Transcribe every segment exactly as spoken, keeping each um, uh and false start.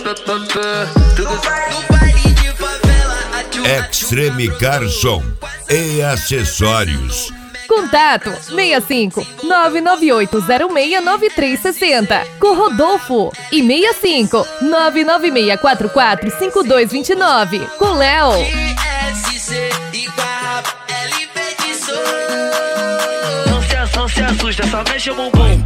Extreme Garçom e acessórios. Contato seis cinco nove nove oito zero seis nove três seis zero com Rodolfo e seis cinco nove nove seis quatro quatro cinco dois dois nove com Léo. Não se, não se assusta, só mexe o bumbum.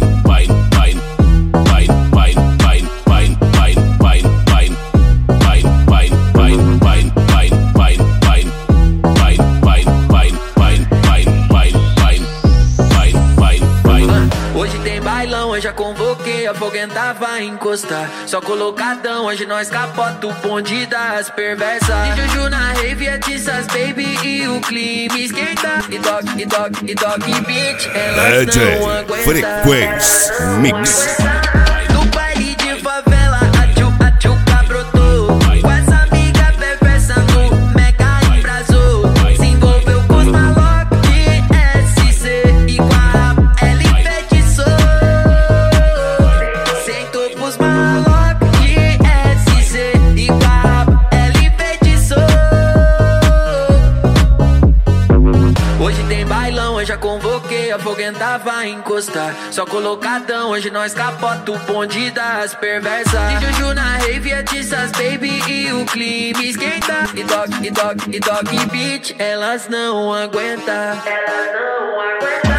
Hoje tem bailão, eu já convoquei, a foguenta vai encostar. Só colocadão, hoje nós capota o bonde das perversas. E Juju na rave, é Tissas Baby e o clima esquenta. E toque, e toque, e toque, bitch, elas D J não aguentam. Frequência Mix. No baile de favela, a tchu, a tchuca brotou. Com essa amiga perversa no mega embrasou. Se envolveu com os malocos de S C e com a L enfeitiçou. Sentou pros malocos de S C e com a L enfeitiçou. Hoje tem bailão, eu já convoquei, a foguenta vai encostar. Só colocadão, hoje nós capota o bonde das perversas. E Juju na rave, é Tissas Baby e o clima esquenta. E toque, e toque, e toque, bitch, elas não aguentam. Elas não aguentam.